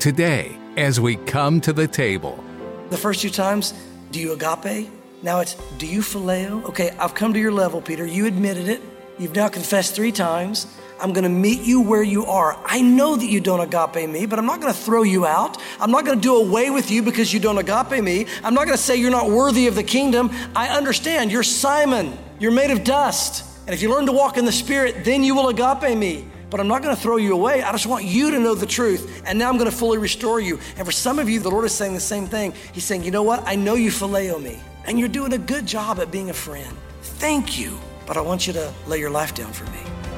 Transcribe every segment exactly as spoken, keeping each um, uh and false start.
Today, as we come to the table. The first two times, do you agape? Now it's, do you phileo? Okay, I've come to your level, Peter. You admitted it. You've now confessed three times. I'm going to meet you where you are. I know that you don't agape me, but I'm not going to throw you out. I'm not going to do away with you because you don't agape me. I'm not going to say you're not worthy of the kingdom. I understand. You're Simon. You're made of dust. And if you learn to walk in the Spirit, then you will agape me. But I'm not going to throw you away. I just want you to know the truth. And now I'm going to fully restore you. And for some of you, the Lord is saying the same thing. He's saying, you know what? I know you phileo me. And you're doing a good job at being a friend. Thank you. But I want you to lay your life down for me.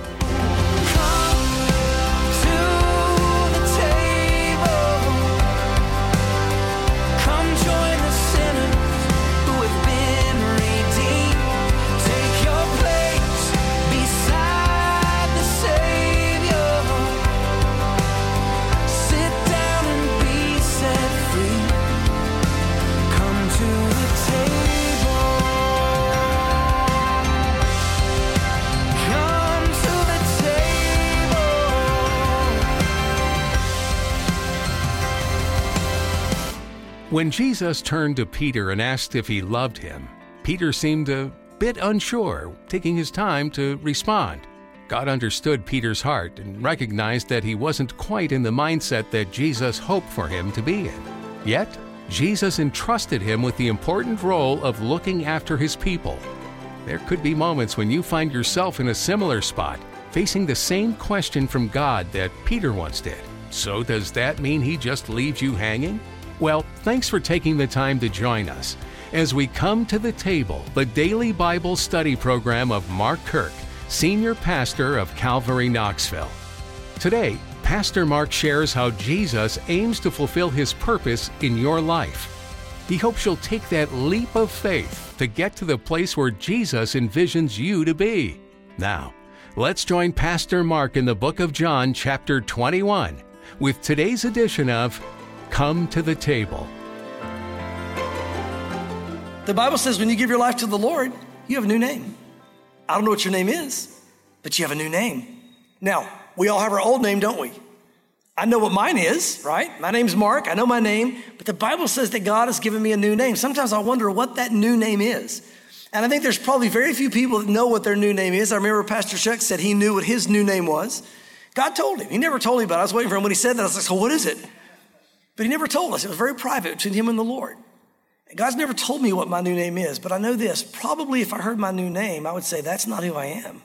When Jesus turned to Peter and asked if he loved him, Peter seemed a bit unsure, taking his time to respond. God understood Peter's heart and recognized that he wasn't quite in the mindset that Jesus hoped for him to be in. Yet, Jesus entrusted him with the important role of looking after his people. There could be moments when you find yourself in a similar spot, facing the same question from God that Peter once did. So does that mean he just leaves you hanging? Well, thanks for taking the time to join us as we come to the table, the daily Bible study program of Mark Kirk, Senior Pastor of Calvary Knoxville. Today, Pastor Mark shares how Jesus aims to fulfill his purpose in your life. He hopes you'll take that leap of faith to get to the place where Jesus envisions you to be. Now, let's join Pastor Mark in the book of John, chapter twenty-one, with today's edition of Come to the Table. The Bible says when you give your life to the Lord, you have a new name. I don't know what your name is, but you have a new name. Now, we all have our old name, don't we? I know what mine is, right? My name's Mark. I know my name, but the Bible says that God has given me a new name. Sometimes I wonder what that new name is. And I think there's probably very few people that know what their new name is. I remember Pastor Chuck said he knew what his new name was. God told him. He never told me about it. I was waiting for him when he said that. I was like, so what is it? But he never told us. It was very private between him and the Lord. And God's never told me what my new name is, but I know this. Probably if I heard my new name, I would say, that's not who I am.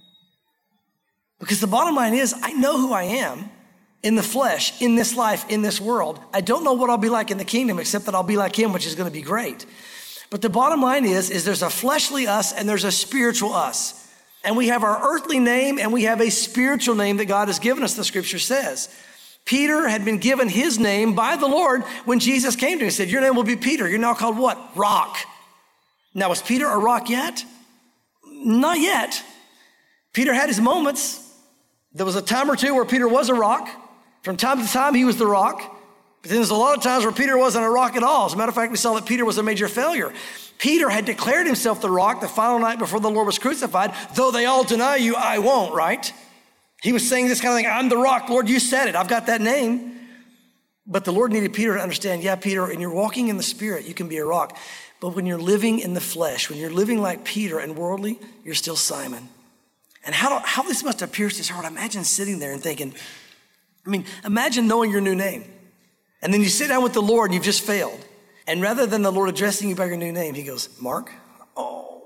Because the bottom line is, I know who I am in the flesh, in this life, in this world. I don't know what I'll be like in the kingdom, except that I'll be like him, which is going to be great. But the bottom line is, is there's a fleshly us and there's a spiritual us. And we have our earthly name and we have a spiritual name that God has given us, the scripture says. Peter had been given his name by the Lord when Jesus came to him. He said, your name will be Peter. You're now called what? Rock. Now, was Peter a rock yet? Not yet. Peter had his moments. There was a time or two where Peter was a rock. From time to time, he was the rock. But then there's a lot of times where Peter wasn't a rock at all. As a matter of fact, we saw that Peter was a major failure. Peter had declared himself the rock the final night before the Lord was crucified. Though they all deny you, I won't, right? He was saying this kind of thing, I'm the rock, Lord, you said it, I've got that name. But the Lord needed Peter to understand, yeah, Peter, and you're walking in the Spirit, you can be a rock. But when you're living in the flesh, when you're living like Peter and worldly, you're still Simon. And how, do, how this must have pierced his heart. Imagine sitting there and thinking, I mean, imagine knowing your new name. And then you sit down with the Lord and you've just failed. And rather than the Lord addressing you by your new name, he goes, Mark, oh,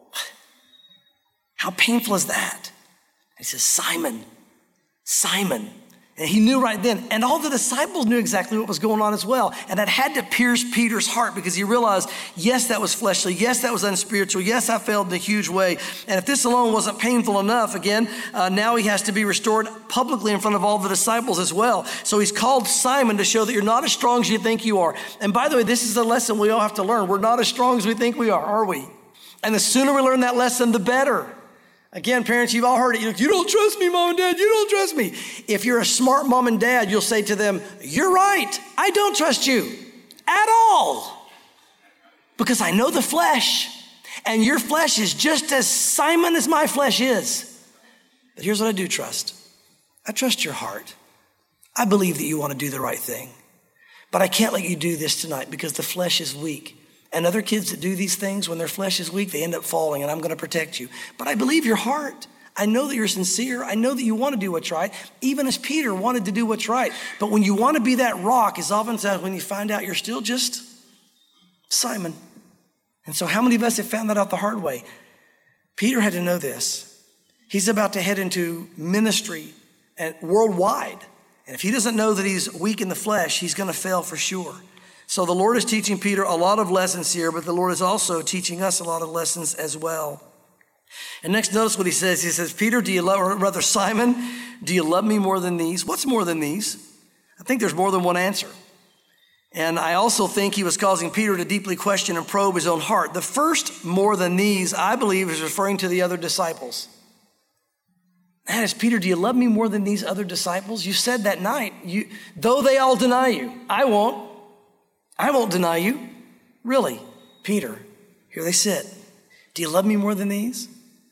how painful is that? And he says, Simon. Simon. And he knew right then. And all the disciples knew exactly what was going on as well. And that had to pierce Peter's heart because he realized, yes, that was fleshly. Yes, that was unspiritual. Yes, I failed in a huge way. And if this alone wasn't painful enough, again, uh, now he has to be restored publicly in front of all the disciples as well. So he's called Simon to show that you're not as strong as you think you are. And by the way, this is a lesson we all have to learn. We're not as strong as we think we are, are we? And the sooner we learn that lesson, the better. Again, parents, you've all heard it. You're like, you don't trust me, mom and dad. You don't trust me. If you're a smart mom and dad, you'll say to them, you're right. I don't trust you at all because I know the flesh and your flesh is just as Simon as my flesh is. But here's what I do trust. I trust your heart. I believe that you want to do the right thing. but I can't let you do this tonight because the flesh is weak. And other kids that do these things, when their flesh is weak, they end up falling, and I'm going to protect you. But I believe your heart. I know that you're sincere. I know that you want to do what's right, even as Peter wanted to do what's right. But when you want to be that rock is oftentimes when you find out you're still just Simon. And so how many of us have found that out the hard way? Peter had to know this. He's about to head into ministry and worldwide. And if he doesn't know that he's weak in the flesh, he's going to fail for sure. So the Lord is teaching Peter a lot of lessons here, but the Lord is also teaching us a lot of lessons as well. And next, notice what he says. He says, Peter, do you love, or rather Simon, do you love me more than these? What's more than these? I think there's more than one answer. And I also think he was causing Peter to deeply question and probe his own heart. The first more than these, I believe, is referring to the other disciples. That is, Peter, do you love me more than these other disciples? You said that night, you, though they all deny you, I won't. I won't deny you. Really, Peter, here they sit. Do you love me more than these?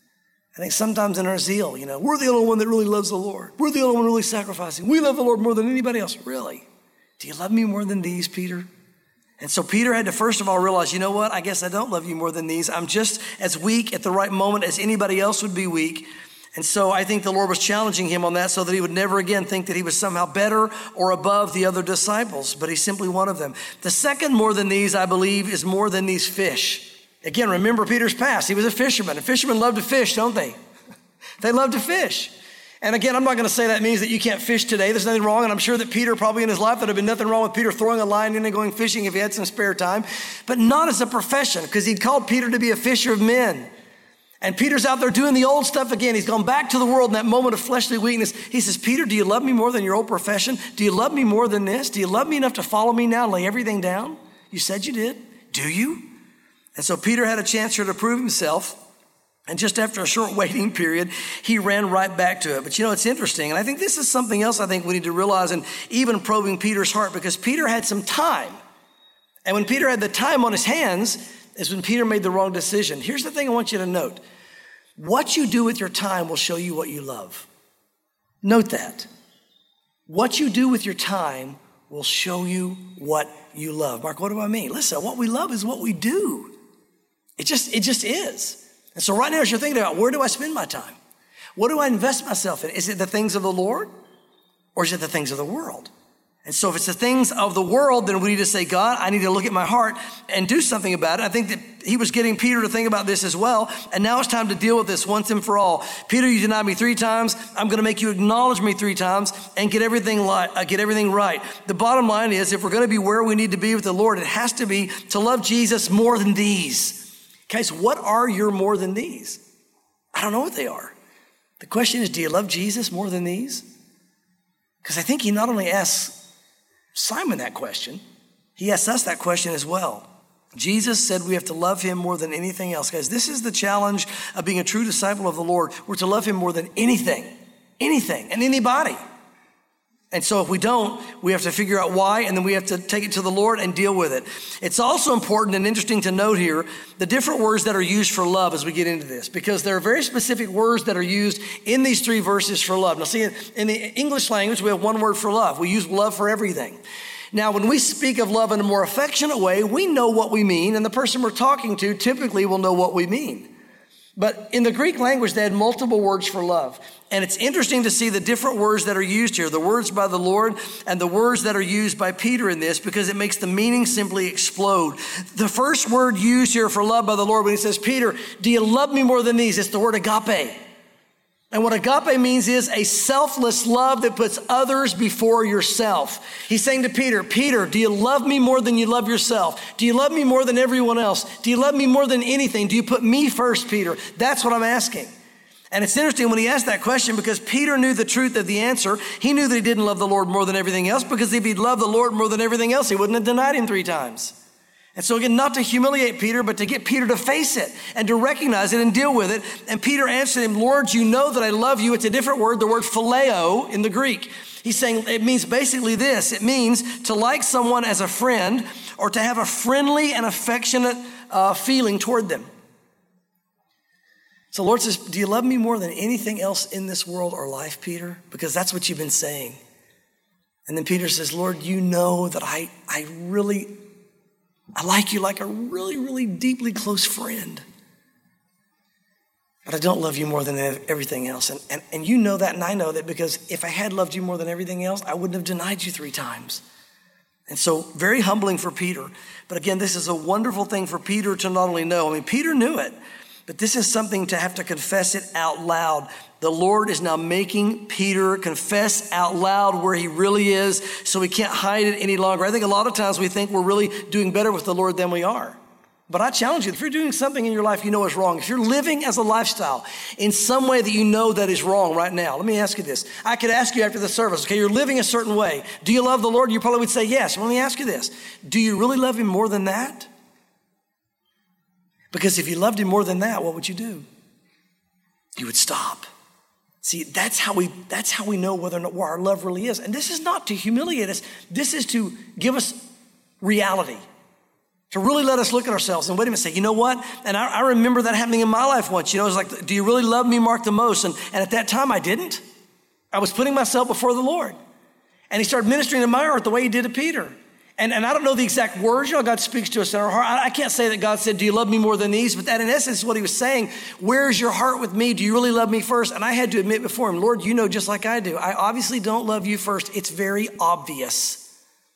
I think sometimes in our zeal, you know, we're the only one that really loves the Lord. We're the only one really sacrificing. We love the Lord more than anybody else. Really? Do you love me more than these, Peter? And so Peter had to first of all realize, you know what? I guess I don't love you more than these. I'm just as weak at the right moment as anybody else would be weak. And so I think the Lord was challenging him on that so that he would never again think that he was somehow better or above the other disciples, but he's simply one of them. The second more than these, I believe, is more than these fish. Again, remember Peter's past. He was a fisherman, and fishermen love to fish, don't they? They love to fish. And again, I'm not going to say that means that you can't fish today. There's nothing wrong. And I'm sure that Peter probably in his life, there'd have been nothing wrong with Peter throwing a line in and going fishing if he had some spare time, but not as a profession, because he'd called Peter to be a fisher of men. And Peter's out there doing the old stuff again. He's gone back to the world in that moment of fleshly weakness. He says, Peter, do you love me more than your old profession? Do you love me more than this? Do you love me enough to follow me now and lay everything down? You said you did. Do you? And so Peter had a chance here to prove himself. And just after a short waiting period, he ran right back to it. But you know, it's interesting. And I think this is something else I think we need to realize in even probing Peter's heart, because Peter had some time. And when Peter had the time on his hands is when Peter made the wrong decision. Here's the thing I want you to note. What you do with your time will show you what you love. Note that. What you do with your time will show you what you love. Mark, what do I mean? Listen, what we love is what we do. It just, it just is. And so right now, as you're thinking about, where do I spend my time? What do I invest myself in? Is it the things of the Lord, or is it the things of the world? And so if it's the things of the world, then we need to say, God, I need to look at my heart and do something about it. I think that he was getting Peter to think about this as well. And now it's time to deal with this once and for all. Peter, you denied me three times. I'm going to make you acknowledge me three times and get everything li- uh, get everything right. The bottom line is, if we're going to be where we need to be with the Lord, it has to be to love Jesus more than these. Guys, what are your more than these? I don't know what they are. The question is, do you love Jesus more than these? Because I think he not only asks Simon that question, he asks us that question as well. Jesus said we have to love him more than anything else. Guys, this is the challenge of being a true disciple of the Lord. We're to love him more than anything, anything, and anybody. And so if we don't, we have to figure out why, and then we have to take it to the Lord and deal with it. It's also important and interesting to note here the different words that are used for love as we get into this, because there are very specific words that are used in these three verses for love. Now see, in the English language, we have one word for love. We use love for everything. Now, when we speak of love in a more affectionate way, we know what we mean, and the person we're talking to typically will know what we mean. But in the Greek language, they had multiple words for love. And it's interesting to see the different words that are used here, the words by the Lord and the words that are used by Peter in this, because it makes the meaning simply explode. The first word used here for love by the Lord, when he says, Peter, do you love me more than these? It's the word agape. And what agape means is a selfless love that puts others before yourself. He's saying to Peter, Peter, do you love me more than you love yourself? Do you love me more than everyone else? Do you love me more than anything? Do you put me first, Peter? That's what I'm asking. And it's interesting when he asked that question, because Peter knew the truth of the answer. He knew that he didn't love the Lord more than everything else, because if he'd loved the Lord more than everything else, he wouldn't have denied him three times. And so again, not to humiliate Peter, but to get Peter to face it and to recognize it and deal with it. And Peter answered him, Lord, you know that I love you. It's a different word, the word phileo in the Greek. He's saying it means basically this. It means to like someone as a friend, or to have a friendly and affectionate uh, feeling toward them. So the Lord says, do you love me more than anything else in this world or life, Peter? Because that's what you've been saying. And then Peter says, Lord, you know that I, I really, I like you like a really, really deeply close friend. But I don't love you more than everything else. And, and, and you know that, and I know that, because if I had loved you more than everything else, I wouldn't have denied you three times. And so very humbling for Peter. But again, this is a wonderful thing for Peter to not only know. I mean, Peter knew it, but this is something to have to confess it out loud. The Lord is now making Peter confess out loud where he really is, so he can't hide it any longer. I think a lot of times we think we're really doing better with the Lord than we are. But I challenge you, if you're doing something in your life you know is wrong, if you're living as a lifestyle in some way that you know that is wrong right now, let me ask you this. I could ask you after the service, okay, you're living a certain way. Do you love the Lord? You probably would say yes. Well, let me ask you this. Do you really love him more than that? Because if you loved him more than that, what would you do? You would stop. See, that's how we that's how we know whether or not where our love really is. And this is not to humiliate us. This is to give us reality. To really let us look at ourselves and wait a minute, say, you know what? And I, I remember that happening in my life once. You know, it was like, do you really love me, Mark, the most? And, and at that time, I didn't. I was putting myself before the Lord. And he started ministering in my heart the way he did to Peter. And, and I don't know the exact words. You know, God speaks to us in our heart. I, I can't say that God said, do you love me more than these? But that in essence is what he was saying. Where's your heart with me? Do you really love me first? And I had to admit before him, Lord, you know just like I do. I obviously don't love you first. It's very obvious.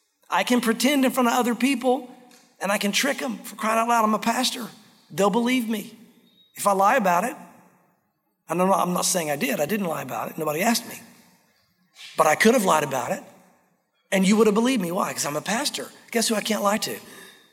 I can pretend in front of other people, and I can trick them. For crying out loud, I'm a pastor. They'll believe me. If I lie about it, I'm not, I'm not saying I did. I didn't lie about it. Nobody asked me. But I could have lied about it, and you would have believed me. Why? Because I'm a pastor. Guess who I can't lie to?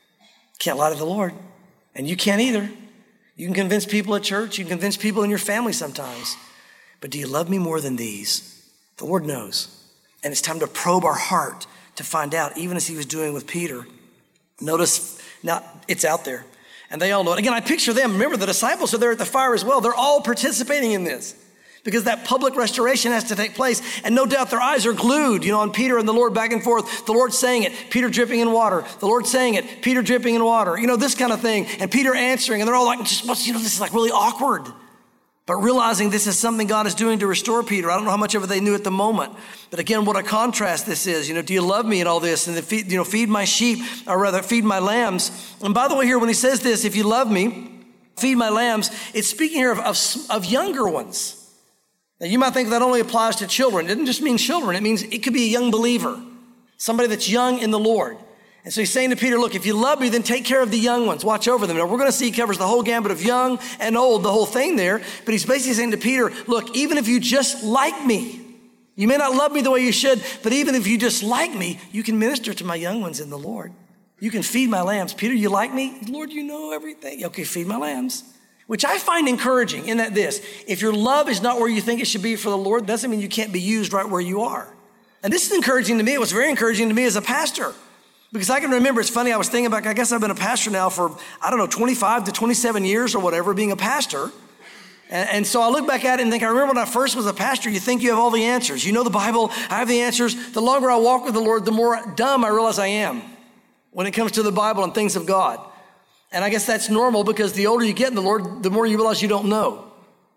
Can't lie to the Lord. And you can't either. You can convince people at church. You can convince people in your family sometimes. But do you love me more than these? The Lord knows. And it's time to probe our heart to find out, even as he was doing with Peter. Notice, now it's out there, and they all know it. Again, I picture them. Remember, the disciples are there at the fire as well. They're all participating in this because that public restoration has to take place. And no doubt their eyes are glued, you know, on Peter and the Lord back and forth. The Lord saying it, Peter dripping in water. The Lord saying it, Peter dripping in water. You know, this kind of thing. And Peter answering, and they're all like, just what's, you know, this is like really awkward. But realizing this is something God is doing to restore Peter. I don't know how much of it they knew at the moment. But again, what a contrast this is. You know, do you love me and all this? And then feed, you know, feed my sheep, or rather feed my lambs. And by the way, here, when he says this, if you love me, feed my lambs, it's speaking here of, of, of younger ones. Now, you might think that only applies to children. It doesn't just mean children. It means it could be a young believer, somebody that's young in the Lord. And so he's saying to Peter, look, if you love me, then take care of the young ones. Watch over them. Now, we're going to see he covers the whole gambit of young and old, the whole thing there. But he's basically saying to Peter, look, even if you just like me, you may not love me the way you should, but even if you just like me, you can minister to my young ones in the Lord. You can feed my lambs. Peter, you like me? Lord, you know everything. Okay, feed my lambs. Which I find encouraging in that this, if your love is not where you think it should be for the Lord, doesn't mean you can't be used right where you are. And this is encouraging to me. It was very encouraging to me as a pastor. Because I can remember, it's funny, I was thinking back, I guess I've been a pastor now for, I don't know, twenty-five to twenty-seven years or whatever, being a pastor. And, and so I look back at it and think, I remember when I first was a pastor, you think you have all the answers. You know the Bible, I have the answers. The longer I walk with the Lord, the more dumb I realize I am when it comes to the Bible and things of God. And I guess that's normal because the older you get in the Lord, the more you realize you don't know.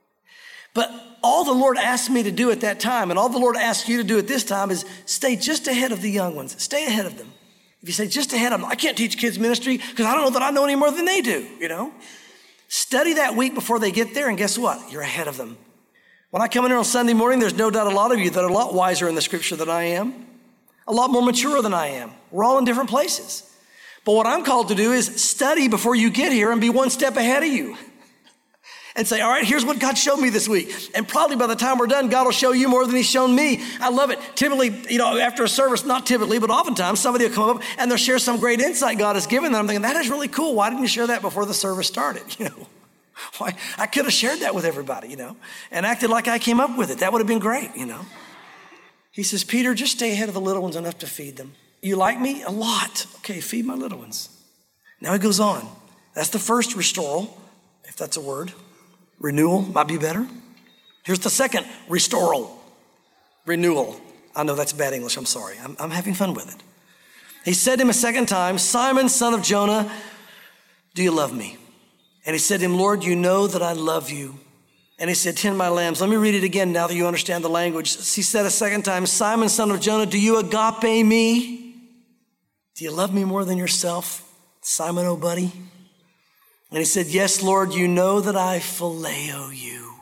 But all the Lord asked me to do at that time, and all the Lord asks you to do at this time, is stay just ahead of the young ones. Stay ahead of them. If you say just ahead of them, I can't teach kids ministry because I don't know that I know any more than they do, you know. Study that week before they get there, and guess what? You're ahead of them. When I come in here on Sunday morning, there's no doubt a lot of you that are a lot wiser in the scripture than I am, a lot more mature than I am. We're all in different places. But what I'm called to do is study before you get here and be one step ahead of you. And say, all right, here's what God showed me this week. And probably by the time we're done, God will show you more than he's shown me. I love it. Typically, you know, after a service, not typically, but oftentimes somebody will come up and they'll share some great insight God has given them. I'm thinking, that is really cool. Why didn't you share that before the service started? You know, why? I could have shared that with everybody, you know, and acted like I came up with it. That would have been great, you know. He says, Peter, just stay ahead of the little ones enough to feed them. You like me? A lot. Okay, feed my little ones. Now he goes on. That's the first restoral, if that's a word. Renewal might be better. Here's the second restoral. Renewal. I know that's bad English. I'm sorry. I'm, I'm having fun with it. He said to him a second time, Simon, son of Jonah, do you love me? And he said to him, Lord, you know that I love you. And he said, tend my lambs. Let me read it again now that you understand the language. He said a second time, Simon, son of Jonah, do you agape me? Do you love me more than yourself, Simon, oh buddy? And he said, yes, Lord, you know that I phileo you.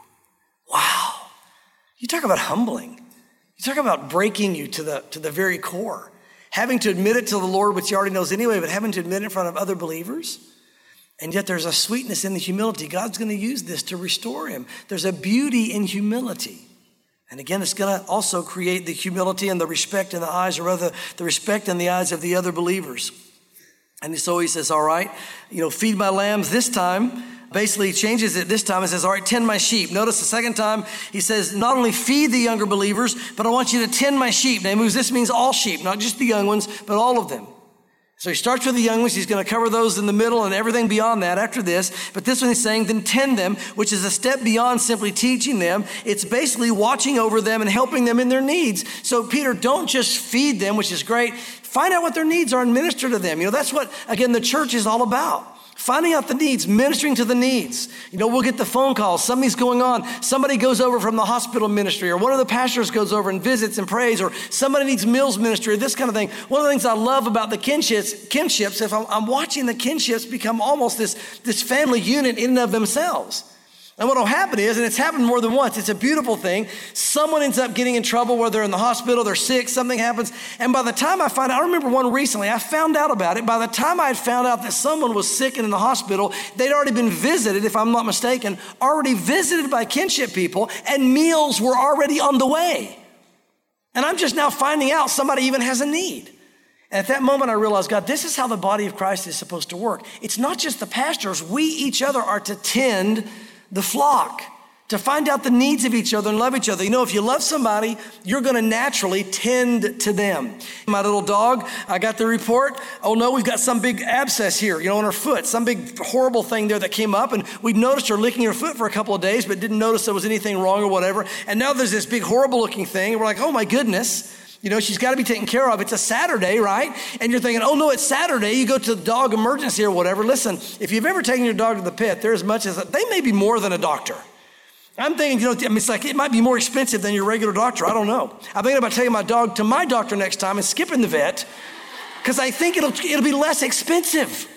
Wow. You talk about humbling. You talk about breaking you to the, to the very core. Having to admit it to the Lord, which he already knows anyway, but having to admit it in front of other believers. And yet there's a sweetness in the humility. God's going to use this to restore him. There's a beauty in humility. And again, it's going to also create the humility and the respect in the eyes, or rather the respect in the eyes of the other believers. And so he says, all right, you know, feed my lambs this time. Basically, he changes it this time and says, all right, tend my sheep. Notice the second time he says, not only feed the younger believers, but I want you to tend my sheep. Now, this means all sheep, not just the young ones, but all of them. So he starts with the young ones. He's going to cover those in the middle and everything beyond that after this. But this one he's saying, then tend them, which is a step beyond simply teaching them. It's basically watching over them and helping them in their needs. So Peter, don't just feed them, which is great. Find out what their needs are and minister to them. You know, that's what, again, the church is all about. Finding out the needs, ministering to the needs. You know, we'll get the phone calls. Something's going on. Somebody goes over from the hospital ministry, or one of the pastors goes over and visits and prays, or somebody needs meals ministry, or this kind of thing. One of the things I love about the kinships, kinships if I'm, I'm watching the kinships become almost this, this family unit in and of themselves. And what will happen is, and it's happened more than once, it's a beautiful thing. Someone ends up getting in trouble, whether they're in the hospital, they're sick, something happens. And by the time I find out, I remember one recently, I found out about it. By the time I had found out that someone was sick and in the hospital, they'd already been visited, if I'm not mistaken, already visited by kinship people, and meals were already on the way. And I'm just now finding out somebody even has a need. And at that moment, I realized, God, this is how the body of Christ is supposed to work. It's not just the pastors. We, each other, are to tend the flock, to find out the needs of each other and love each other. You know, if you love somebody, you're going to naturally tend to them. My little dog, I got the report. Oh no, we've got some big abscess here, you know, on her foot, some big horrible thing there that came up. And we noticed her licking her foot for a couple of days, but didn't notice there was anything wrong or whatever. And now there's this big horrible looking thing. And we're like, oh my goodness. You know, she's got to be taken care of. It's a Saturday, right? And you're thinking, oh no, it's Saturday. You go to the dog emergency or whatever. Listen, if you've ever taken your dog to the pet, they're as much as, they may be more than a doctor. I'm thinking, you know, I mean, it's like, it might be more expensive than your regular doctor. I don't know. I'm thinking about taking my dog to my doctor next time and skipping the vet, because I think it'll, it'll be less expensive.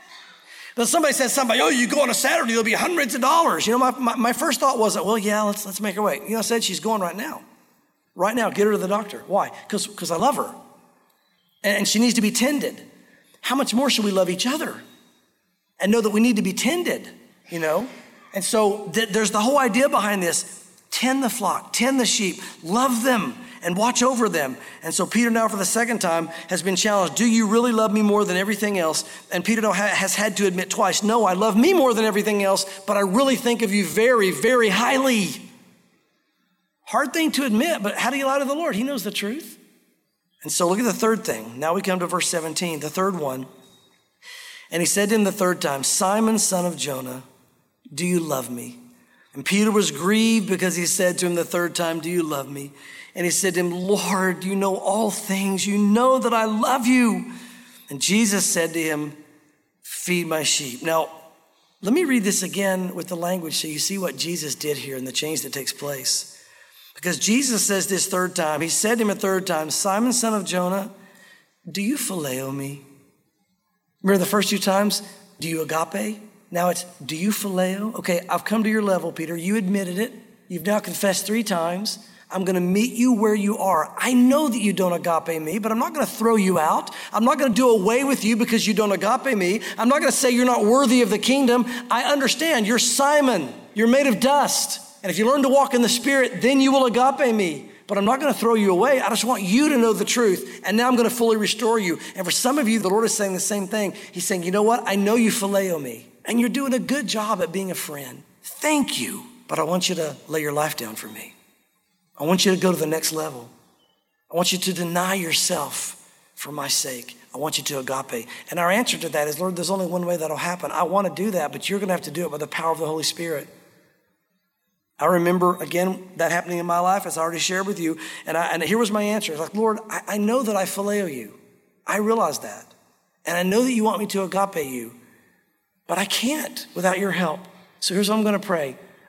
But somebody says something, oh, you go on a Saturday, it'll be hundreds of dollars. You know, my, my, my first thought was, well, yeah, let's, let's make her wait. You know, I said, she's going right now. Right now, get her to the doctor. Why? Because because I love her. And she needs to be tended. How much more should we love each other and know that we need to be tended, you know? And so th- there's the whole idea behind this. Tend the flock, tend the sheep, love them, and watch over them. And so Peter now for the second time has been challenged. Do you really love me more than everything else? And Peter now ha- has had to admit twice, no, I love me more than everything else, but I really think of you very, very highly. Hard thing to admit, but how do you lie to the Lord? He knows the truth. And so look at the third thing. Now we come to verse seventeen, the third one. And he said to him the third time, Simon, son of Jonah, do you love me? And Peter was grieved because he said to him the third time, do you love me? And he said to him, Lord, you know all things. You know that I love you. And Jesus said to him, feed my sheep. Now, let me read this again with the language so you see what Jesus did here and the change that takes place. Because Jesus says this third time, he said to him a third time, Simon, son of Jonah, do you phileo me? Remember the first two times, do you agape? Now it's, do you phileo? Okay, I've come to your level, Peter. You admitted it. You've now confessed three times. I'm going to meet you where you are. I know that you don't agape me, but I'm not going to throw you out. I'm not going to do away with you because you don't agape me. I'm not going to say you're not worthy of the kingdom. I understand. You're Simon. You're made of dust. And if you learn to walk in the Spirit, then you will agape me. But I'm not going to throw you away. I just want you to know the truth. And now I'm going to fully restore you. And for some of you, the Lord is saying the same thing. He's saying, you know what? I know you phileo me. And you're doing a good job at being a friend. Thank you. But I want you to lay your life down for me. I want you to go to the next level. I want you to deny yourself for my sake. I want you to agape. And our answer to that is, Lord, there's only one way that'll happen. I want to do that, but you're going to have to do it by the power of the Holy Spirit. I remember, again, that happening in my life, as I already shared with you. And, I, and here was my answer. I was like, Lord, I, I know that I phileo you. I realize that. And I know that you want me to agape you. But I can't without your help. So here's what I'm going to pray.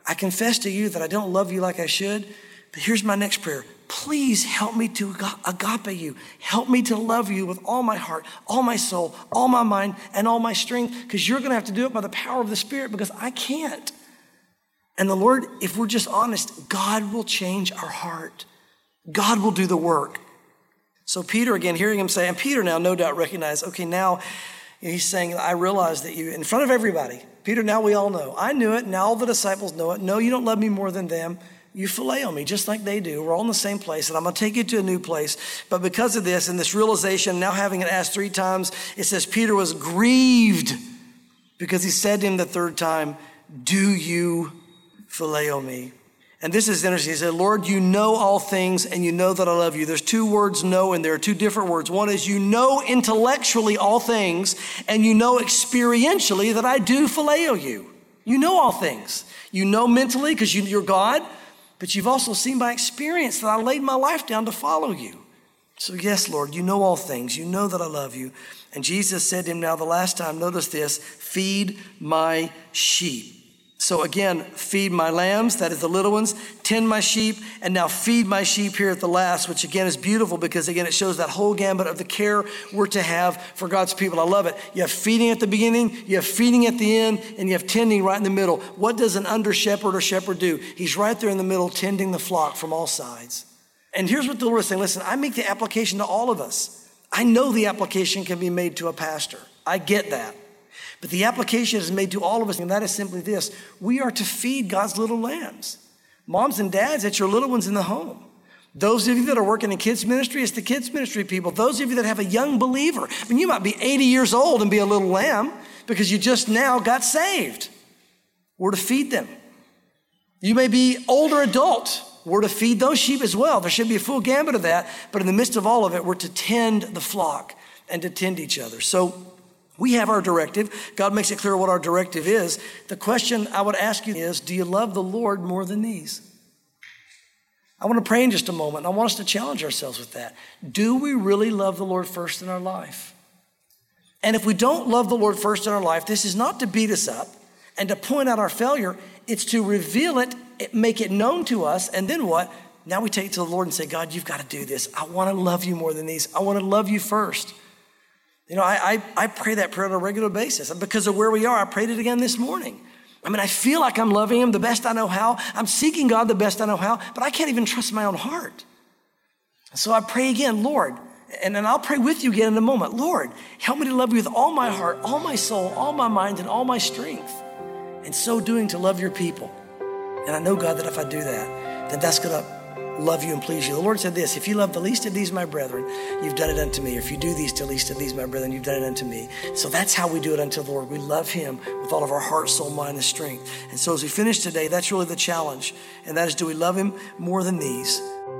I confess to you that I don't love you like I should, but here's my next prayer. Please help me to agape you. Help me to love you with all my heart, all my soul, all my mind, and all my strength, because you're going to have to do it by the power of the Spirit, because I can't. And the Lord, if we're just honest, God will change our heart. God will do the work. So Peter, again, hearing him say, and Peter now no doubt recognized, okay, now he's saying, I realize that you, in front of everybody, Peter, now we all know. I knew it, now all the disciples know it. No, you don't love me more than them. You phileo me just like they do. We're all in the same place, and I'm going to take you to a new place. But because of this and this realization, now having it asked three times, it says Peter was grieved because he said to him the third time, do you phileo me? And this is interesting. He said, Lord, you know all things, and you know that I love you. There's two words know in there, two different words. One is you know intellectually all things, and you know experientially that I do phileo you. You know all things. You know mentally because you, you're God. But you've also seen by experience that I laid my life down to follow you. So yes, Lord, you know all things. You know that I love you. And Jesus said to him now the last time, notice this, feed my sheep. So again, feed my lambs, that is the little ones, tend my sheep, and now feed my sheep here at the last, which again is beautiful because again, it shows that whole gambit of the care we're to have for God's people. I love it. You have feeding at the beginning, you have feeding at the end, and you have tending right in the middle. What does an under shepherd or shepherd do? He's right there in the middle, tending the flock from all sides. And here's what the Lord is saying. Listen, I make the application to all of us. I know the application can be made to a pastor. I get that. But the application is made to all of us, and that is simply this. We are to feed God's little lambs. Moms and dads, it's your little ones in the home. Those of you that are working in kids ministry, it's the kids ministry people. Those of you that have a young believer, I mean, you might be eighty years old and be a little lamb because you just now got saved. We're to feed them. You may be older adult. We're to feed those sheep as well. There should be a full gambit of that. But in the midst of all of it, we're to tend the flock and to tend each other. So we have our directive. God makes it clear what our directive is. The question I would ask you is, do you love the Lord more than these? I want to pray in just a moment, and I want us to challenge ourselves with that. Do we really love the Lord first in our life? And if we don't love the Lord first in our life, this is not to beat us up and to point out our failure. It's to reveal it, make it known to us, and then what? Now we take it to the Lord and say, God, you've got to do this. I want to love you more than these. I want to love you first. You know, I, I I pray that prayer on a regular basis. And because of where we are, I prayed it again this morning. I mean, I feel like I'm loving him the best I know how. I'm seeking God the best I know how, but I can't even trust my own heart. So I pray again, Lord, and then I'll pray with you again in a moment. Lord, help me to love you with all my heart, all my soul, all my mind, and all my strength. And so doing to love your people. And I know, God, that if I do that, then that's going to love you and please you. The Lord said this, if you love the least of these, my brethren, you've done it unto me. Or if you do these to the least of these, my brethren, you've done it unto me. So that's how we do it unto the Lord. We love him with all of our heart, soul, mind, and strength. And so as we finish today, that's really the challenge. And that is, do we love him more than these?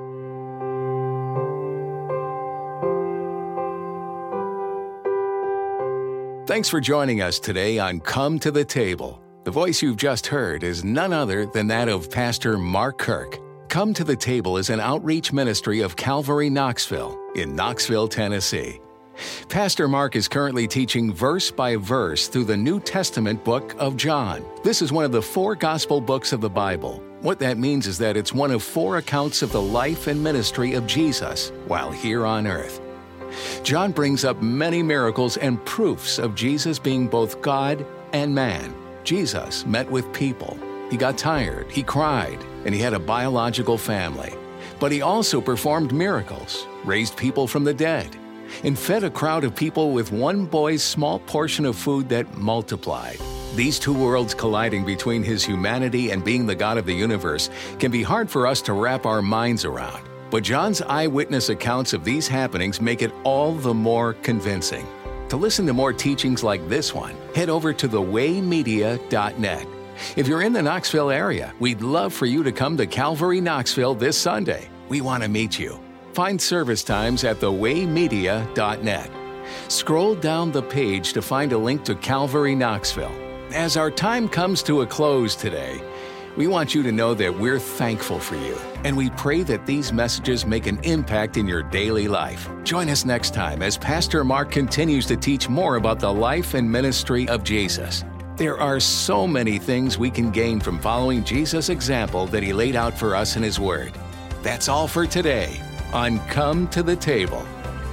Thanks for joining us today on Come to the Table. The voice you've just heard is none other than that of Pastor Mark Kirk. Come to the Table is an outreach ministry of Calvary Knoxville in Knoxville, Tennessee. Pastor Mark is currently teaching verse by verse through the New Testament book of John. This is one of the four gospel books of the Bible. What that means is that it's one of four accounts of the life and ministry of Jesus while here on earth. John brings up many miracles and proofs of Jesus being both God and man. Jesus met with people. He got tired, he cried, and he had a biological family. But he also performed miracles, raised people from the dead, and fed a crowd of people with one boy's small portion of food that multiplied. These two worlds colliding between his humanity and being the God of the universe can be hard for us to wrap our minds around. But John's eyewitness accounts of these happenings make it all the more convincing. To listen to more teachings like this one, head over to the way media dot net. If you're in the Knoxville area, we'd love for you to come to Calvary Knoxville this Sunday. We want to meet you. Find service times at the way media dot net. Scroll down the page to find a link to Calvary Knoxville. As our time comes to a close today, we want you to know that we're thankful for you, and we pray that these messages make an impact in your daily life. Join us next time as Pastor Mark continues to teach more about the life and ministry of Jesus. There are so many things we can gain from following Jesus' example that he laid out for us in his Word. That's all for today on Come to the Table.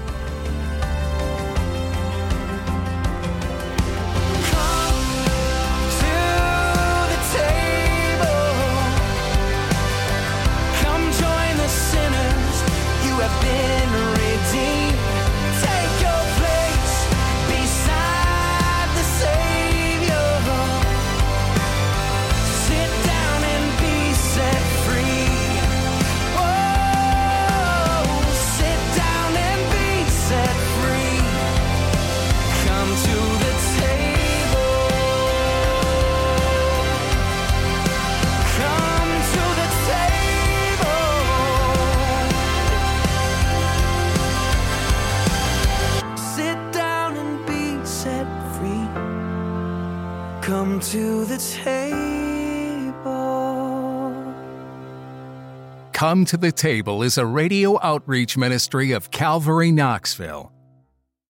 Come to the table. Come to the Table is a radio outreach ministry of Calvary Knoxville.